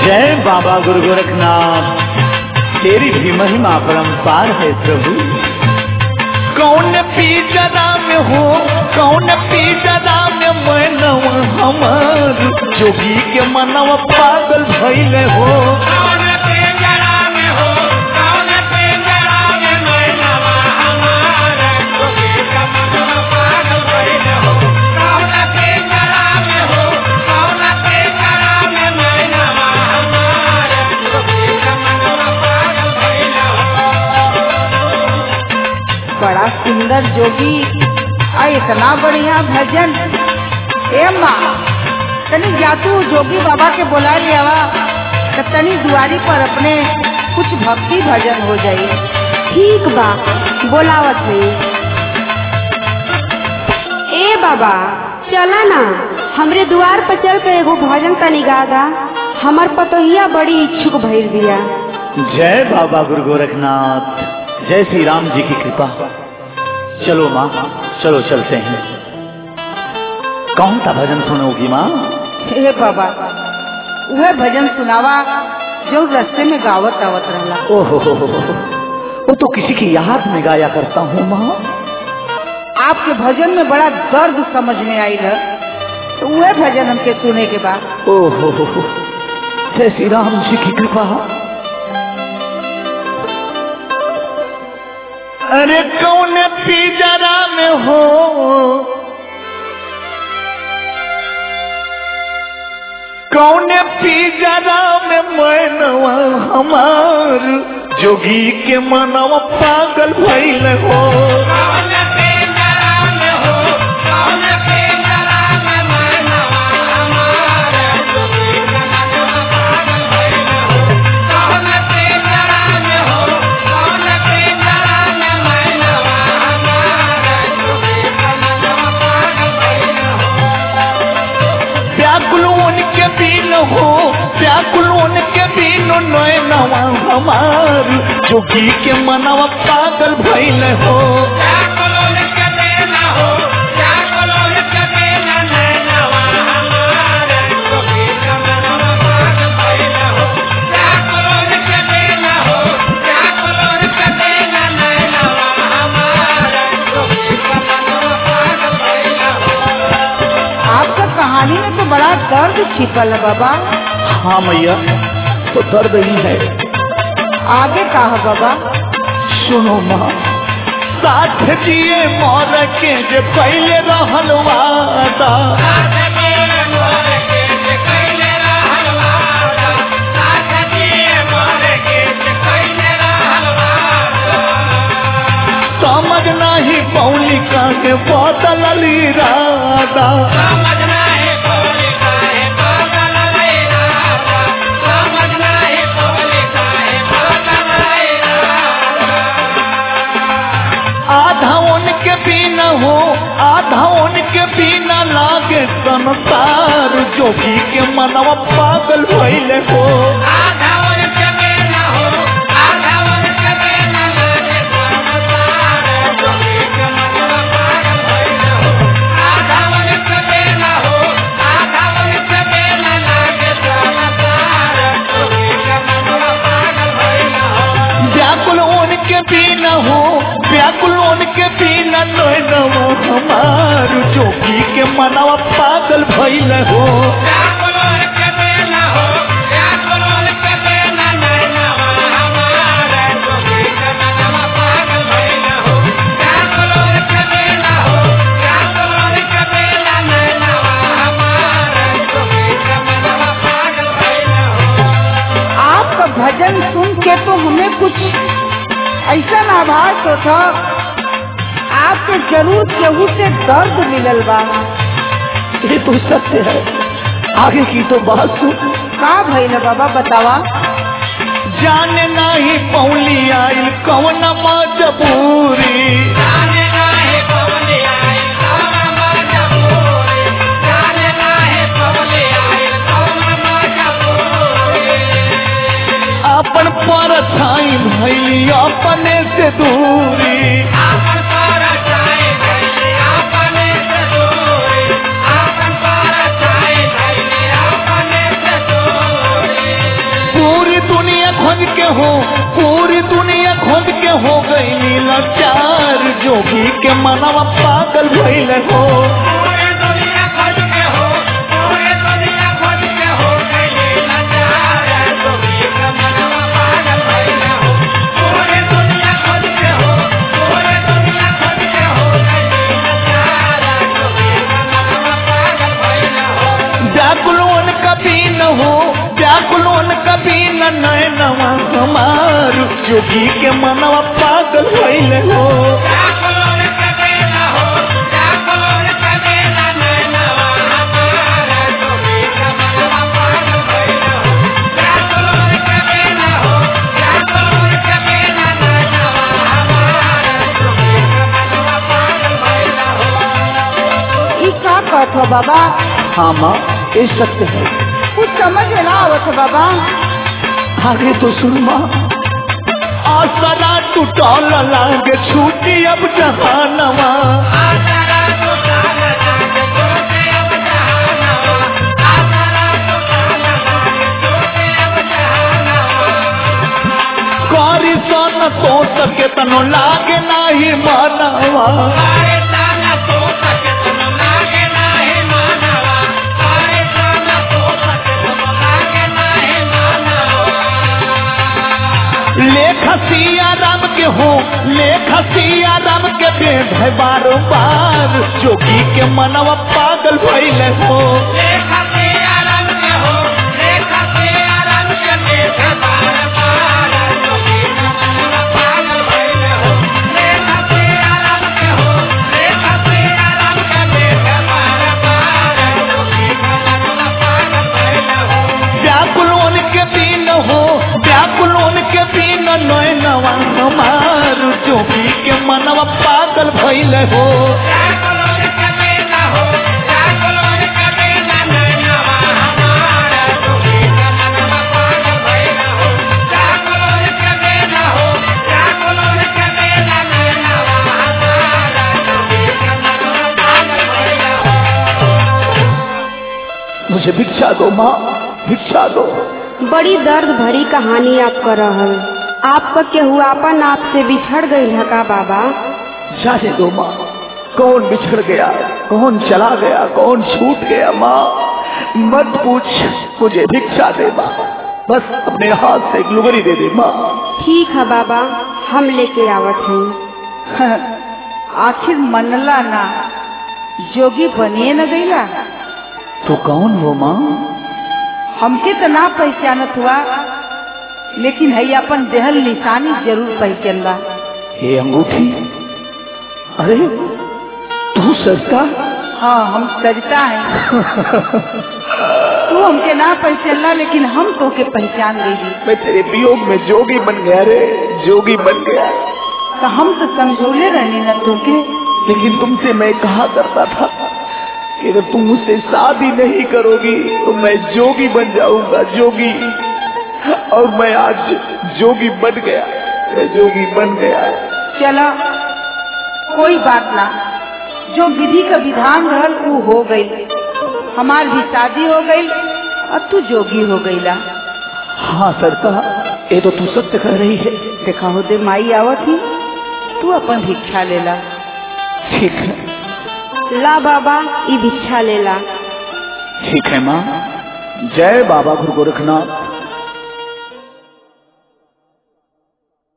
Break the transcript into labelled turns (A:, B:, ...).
A: जय बाबा गुरु गोरखनाथ, तेरी भी महिमा परंपार है प्रभु। कौन पीजरा में हो, कौन पीजरा में मनव हमार, जोगी के मनव पागल भइले हो। कौन पीजरा में हो, कौन पीजरा में मनव हमार, जोगी के मनव पागल भइले हो। कौन पीजरा में हो, कौन पीजरा में मनव हमार, जोगी के मनव पागल भइले हो।
B: बड़ा सुंदर जोगी आ इतना बढ़िया भजन। ए माँ, तनी जा तू जोगी बाबा के बुला लियावा, तो तनी दुआरी पर अपने कुछ भक्ति भजन हो जाई।
C: ठीक बा, बोलावत है। ए बाबा चला ना, हमरे द्वार पर चल के एगो भजन तनी गा दा। हमार पतोहिया बड़ी इच्छुक भइल बिया।
A: जय बाबा गुरु गोरखनाथ, जय श्री राम जी की कृपा। चलो माँ, चलो चलते हैं। कौन सा भजन सुनोगी माँ?
B: हे बाबा, वह भजन सुनावा जो रास्ते में गावत आवत रहला।
A: ओहो, वो तो किसी की याद में गाया करता हूँ माँ।
B: आपके भजन में बड़ा दर्द समझ में आई है, तो वह भजन हमके सुने के बाद।
A: ओहो, जय श्री राम जी की कृपा। अरे कौन पिंजरा में हो, कौन पिंजरा में मनवा हमार, जोगी के मनवा पागल भइल हो। कौन पिंजरा में हो, कौन पिंजरा में मनवा हमार, जोगी के मनवा पागल भइल हो। कौन पिंजरा में हो, कौन पिंजरा में मनवा हमार, जोगी के मनवा पागल भइल हो। व्याकुल उनके बिन हो, व्याकुल उनके बिन नैनवा हमार, जोगी के मनवा पागल भइल हो। व्याकुल उनके बिन हो, व्याकुल उनके बिन नैनवा हमार, जोगी के मनवा पागल भइल हो। व्याकुल उनके बिन हो, व्याकुल उनके बिन नैनवा हमार, जोगी के मनवा पागल भइल हो।
B: आपका कहानी में तो बड़ा दर्द छिपल है बाबा।
A: हाँ मैया, तो दर्द ही है।
B: आगे का है बाबा?
A: सुनो माँ, साथ जिए मोर के जे पहले रहल वादा, समझ नहीं पौली काहे बदलल इरादा। आधा उनके बिना हो, आधा उनके बिना लागे संसार, जोगी के मनवा पागल भइले हो। आधा उनके बिना हो, आधा उनके बिना लागे संसार, जोगी के मनवा पागल भइले हो। आधा उनके बिना हो, आधा उनके बिना लागे संसार, जोगी के मनवा पागल भइले हो। व्याकुल उनके बिना हो, व्याकुल उनके बिना नैनवा हमार, जोगी के मनवा पागल भइल हो। व्याकुल उनके बिना हो, व्याकुल उनके बिना नैनवा हमार, जोगी के मनवा पागल भइल हो। व्याकुल उनके बिना हो, व्याकुल उनके बिना नैनवा हमार, जोगी के मनवा पागल भइल हो।
B: आपका भजन सुन के तो हमें कुछ ऐसा आभास होता, आपके जरूर केहू से दर्द मिलल बा।
A: ये तो सत्य है, आगे की तो बात सुन।
B: का भइल बाबा बतावा?
A: जाने नहीं पौली आइल कौन मजबूरी, जाने नहीं पौली आइल कौन मजबूरी, जाने नहीं पौली आइल कौन मजबूरी। अपन परछाई भइली अपने से दूरी, अपन परछाई भइली अपने से दूरी, अपन परछाई भइली अपने से दूरी। पूरी दुनिया खोज के हो गई नीलाचार जोगी के मनवा पागल भइल हो व्याकुलोन कभी न हो व्याकुलोन कभी न नैनवा हमार जोगी के मनवा पागल भइल हो
B: कहत हो बाबा?
A: हाँ माँ ये सत्य है।
B: कुछ समझ में ना आवत हो बाबा।
A: आगे तो सुन माँ आसरा टूटल लागे छूटी अब जहानवा करी सन तो सके तनो लागे नाही मानवा लेख सिया राम के हो लेख सिया राम के भेद है बारो बार जोगी के मनवा पागल भइल हो लेख सिया राम के हो लेख सिया राम के भेद है बारो बार जोगी के मनवा पागल भइल हो लेख सिया राम के हो लेख सिया राम के भेद है बारो बार जोगी के मनवा पागल भइल हो व्याकुलोन के बिन हो व्याकुलोन के बिन नैनवा हमार जोगी के मनवा पागल भइल हो मुझे भिक्षा दो माँ भिक्षा दो।
C: बड़ी दर्द भरी कहानी आप कर रहल आपका केहुआपन आपसे बिछड़ गई है का बाबा?
A: जाने दो माँ कौन बिछड़ गया कौन चला गया कौन छूट गया माँ मत पूछ मुझे भिक्षा दे माँ बस अपने हाथ से एक लुगरी दे दे माँ।
C: ठीक है बाबा हम लेके आवत हैं।
B: आखिर मनला ना जोगी बनिए न गईला
A: तो कौन वो माँ?
B: हमके तो ना पहचानत हुआ लेकिन है अपन देहल निशानी जरूर पहचान बा।
A: ये अंगूठी अरे तू सजता?
B: हाँ हम सजता है। तू हमके ना पहचानला लेकिन हम तो के पहचान गई।
A: मैं तेरे वियोग में जोगी बन गया रे जोगी बन गया।
B: तो हम तो समझौले रहने न तुमके
A: लेकिन तुमसे मैं कहा करता था कि अगर तुम मुझसे शादी नहीं करोगी तो मैं जोगी बन जाऊंगा जोगी और मैं आज जोगी बन गया मैं जोगी बन गया।
B: चलो कोई बात ना जो विधि का विधान रहल वो हो गई हमार भी शादी हो गई और तू जोगी हो गईला।
A: हाँ सरता ये तो तू सत्य कह रही है।
B: देखा हो दे माई आवत ही तू अपन भिक्षा लेला।
A: ठीक है
C: ला बाबा ये भिक्षा लेला।
A: ठीक है माँ जय बाबा गुरु गोरखनाथ।